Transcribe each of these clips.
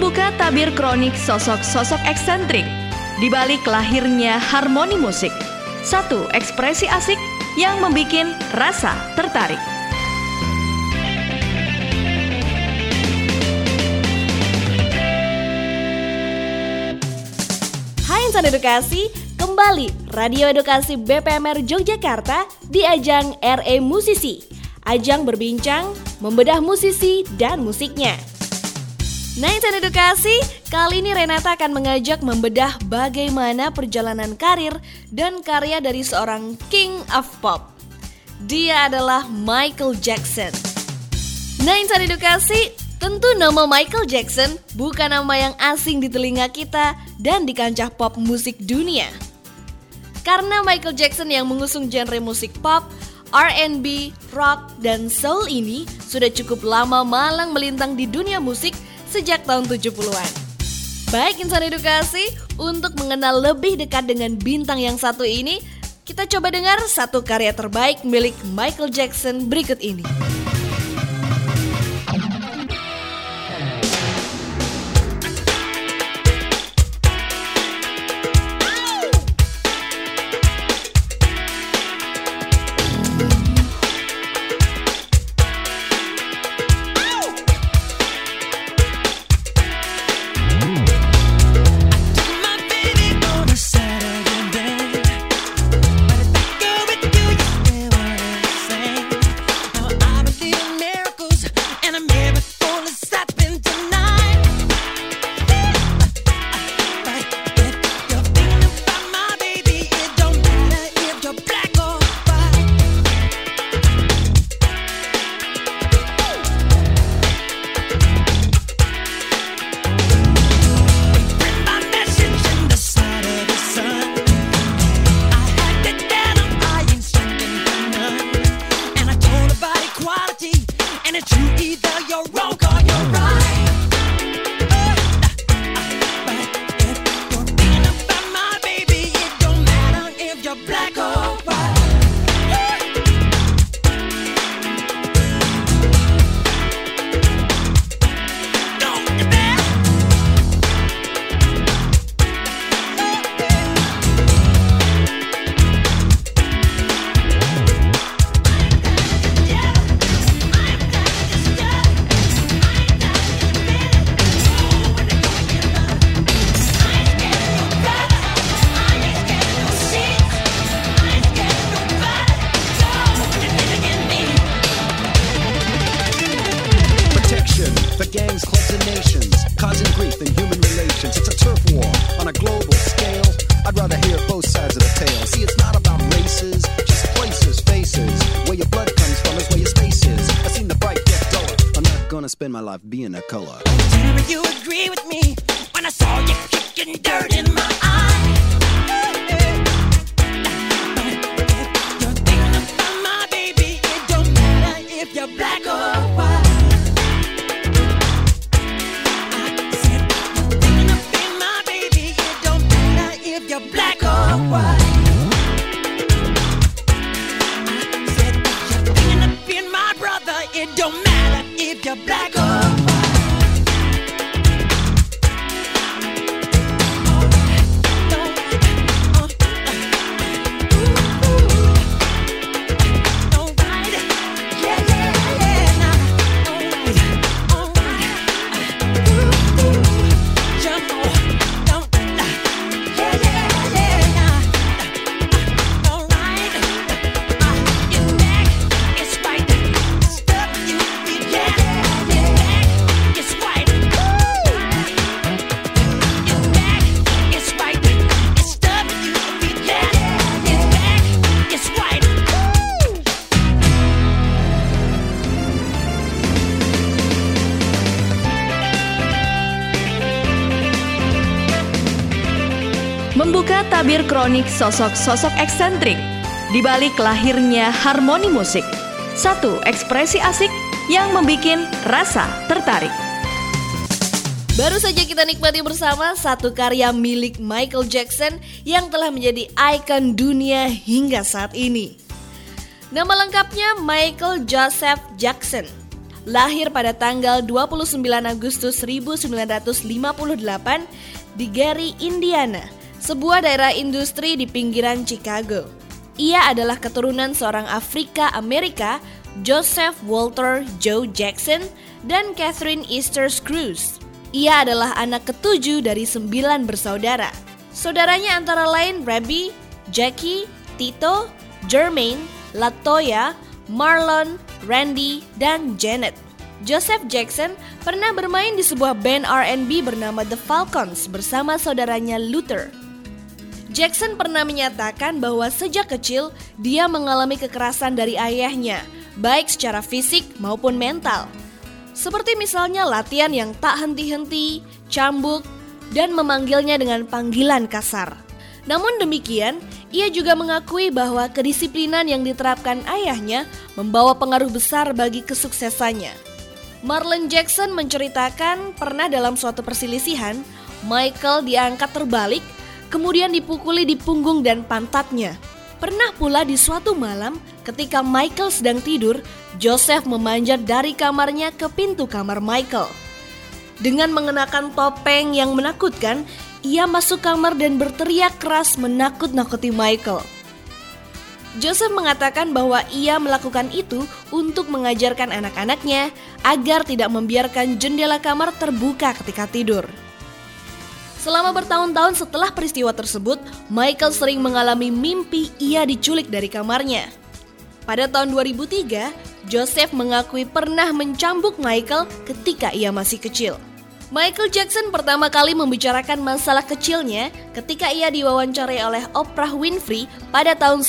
Membuka tabir kronik sosok-sosok eksentrik di balik lahirnya harmoni musik. Satu ekspresi asik yang membikin rasa tertarik. Hai insan edukasi, kembali Radio Edukasi BPMR Yogyakarta di ajang RE Musisi. Ajang berbincang, membedah musisi dan musiknya. Nah insan edukasi, kali ini Renata akan mengajak membedah bagaimana perjalanan karir dan karya dari seorang King of Pop. Dia adalah Michael Jackson. Nah insan edukasi, tentu nama Michael Jackson bukan nama yang asing di telinga kita dan di kancah pop musik dunia. Karena Michael Jackson yang mengusung genre musik pop, R&B, rock, dan soul ini sudah cukup lama malang melintang di dunia musik sejak tahun 70-an. Baik insan edukasi, untuk mengenal lebih dekat dengan bintang yang satu ini, kita coba dengar satu karya terbaik milik Michael Jackson berikut ini. Spend my life being a color. Never you agree with me when I saw you kicking dirt in my eye. You're thinking about my baby. It don't matter if you're black or white. I said you're thinking about my baby. It don't matter if you're black or white. I said you're thinking about my brother. It don't matter if you're black or white. Membuka tabir kronik sosok-sosok eksentrik di balik lahirnya harmoni musik. Satu ekspresi asik yang membikin rasa tertarik. Baru saja kita nikmati bersama satu karya milik Michael Jackson yang telah menjadi ikon dunia hingga saat ini. Nama lengkapnya Michael Joseph Jackson. lahir pada tanggal 29 Agustus 1958 di Gary, Indiana, sebuah daerah industri di pinggiran Chicago. Ia adalah keturunan seorang Afrika Amerika, Joseph Walter Joe Jackson dan Catherine Easter Cruz. Ia adalah anak ketujuh dari 9 bersaudara. Saudaranya antara lain Rabbi, Jackie, Tito, Jermaine, Latoya, Marlon, Randy, dan Janet. Joseph Jackson pernah bermain di sebuah band R&B bernama The Falcons bersama saudaranya Luther. Jackson pernah menyatakan bahwa sejak kecil dia mengalami kekerasan dari ayahnya, baik secara fisik maupun mental. Seperti misalnya latihan yang tak henti-henti, cambuk, dan memanggilnya dengan panggilan kasar. Namun demikian, ia juga mengakui bahwa kedisiplinan yang diterapkan ayahnya membawa pengaruh besar bagi kesuksesannya. Marlon Jackson menceritakan pernah dalam suatu perselisihan, Michael diangkat terbalik, kemudian dipukuli di punggung dan pantatnya. Pernah pula di suatu malam ketika Michael sedang tidur, Joseph memanjat dari kamarnya ke pintu kamar Michael. Dengan mengenakan topeng yang menakutkan, ia masuk kamar dan berteriak keras menakut-nakuti Michael. Joseph mengatakan bahwa ia melakukan itu untuk mengajarkan anak-anaknya agar tidak membiarkan jendela kamar terbuka ketika tidur. Selama bertahun-tahun setelah peristiwa tersebut, Michael sering mengalami mimpi ia diculik dari kamarnya. Pada tahun 2003, Joseph mengakui pernah mencambuk Michael ketika ia masih kecil. Michael Jackson pertama kali membicarakan masalah kecilnya ketika ia diwawancarai oleh Oprah Winfrey pada tahun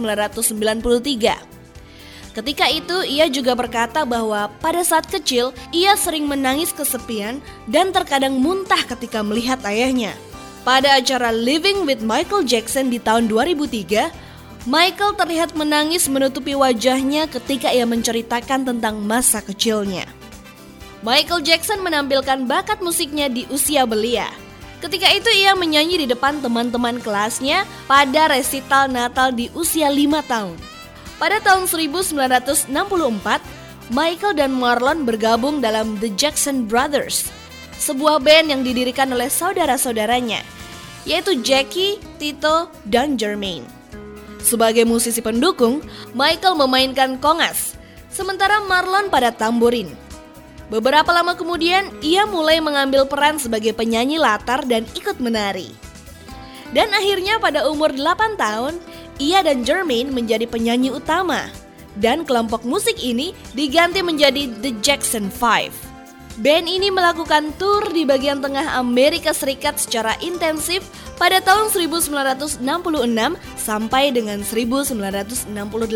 1993. Ketika itu ia juga berkata bahwa pada saat kecil ia sering menangis kesepian dan terkadang muntah ketika melihat ayahnya. Pada acara Living with Michael Jackson di tahun 2003, Michael terlihat menangis menutupi wajahnya ketika ia menceritakan tentang masa kecilnya. Michael Jackson menampilkan bakat musiknya di usia belia. Ketika itu ia menyanyi di depan teman-teman kelasnya pada resital Natal di usia 5 tahun. Pada tahun 1964, Michael dan Marlon bergabung dalam The Jackson Brothers, sebuah band yang didirikan oleh saudara-saudaranya, yaitu Jackie, Tito, dan Jermaine. Sebagai musisi pendukung, Michael memainkan kongas, sementara Marlon pada tamborin. Beberapa lama kemudian, ia mulai mengambil peran sebagai penyanyi latar dan ikut menari. Dan akhirnya pada umur 8 tahun, ia dan Jermaine menjadi penyanyi utama. Dan kelompok musik ini diganti menjadi The Jackson 5. Band ini melakukan tur di bagian tengah Amerika Serikat secara intensif pada tahun 1966 sampai dengan 1968.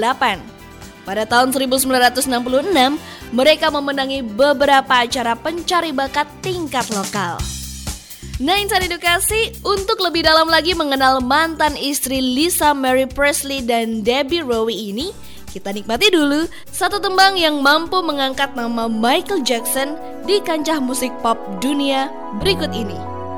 Pada tahun 1966, mereka memenangi beberapa acara pencari bakat tingkat lokal. Nah, Insan Edukasi, untuk lebih dalam lagi mengenal mantan istri Lisa Marie Presley dan Debbie Rowe ini, kita nikmati dulu satu tembang yang mampu mengangkat nama Michael Jackson di kancah musik pop dunia berikut ini.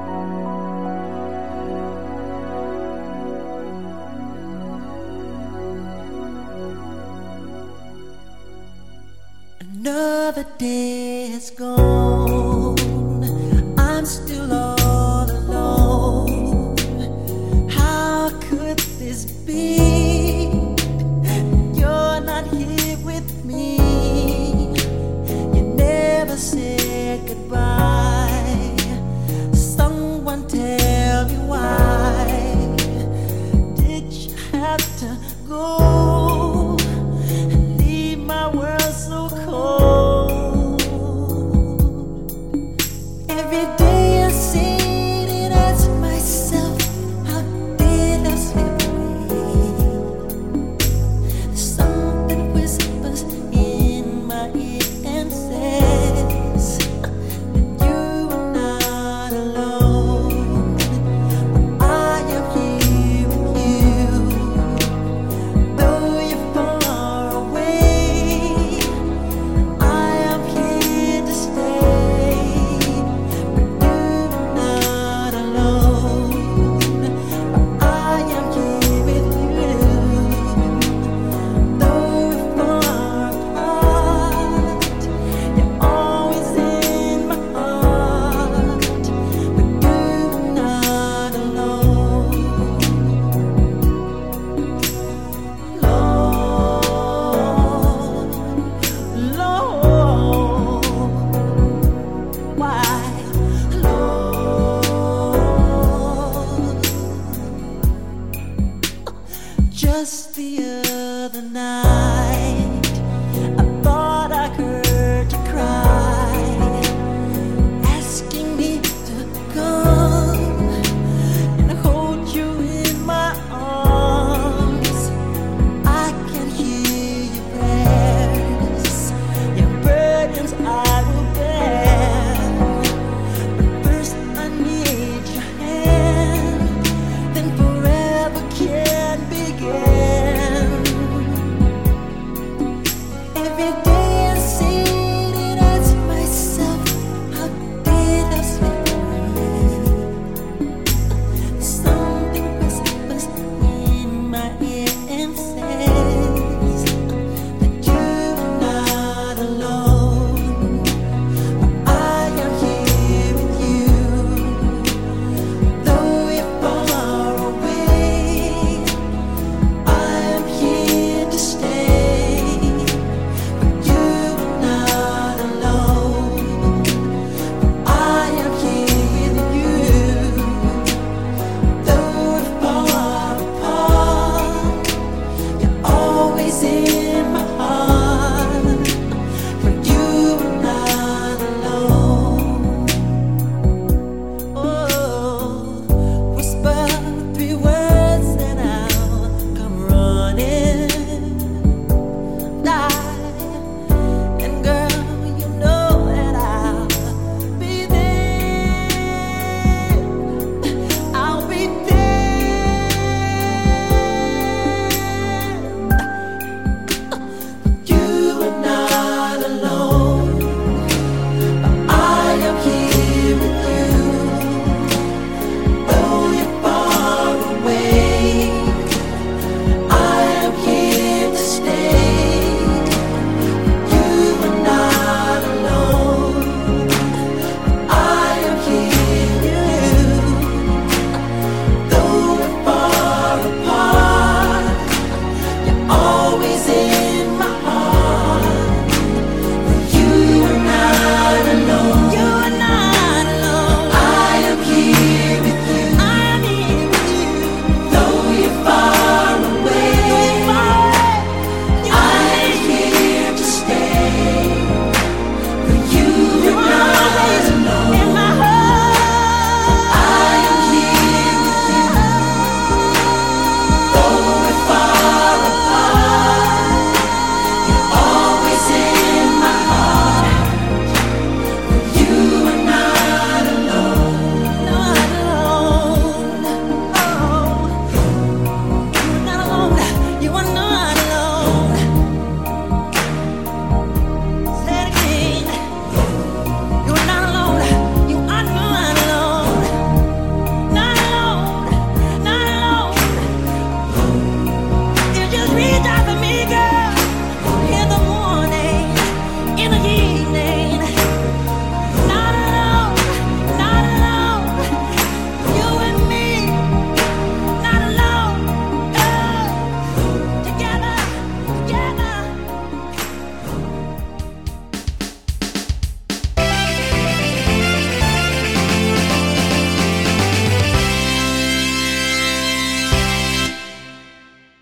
Another day has gone, I'm still all alone. How could this be? You're not here with me. You never said goodbye. Someone tell me why did you have to go? My world so cold. Every day I sit and ask myself, how did I slip away? Something whispers in my ear and says that you are not alone. I am here with you. Though Just the other night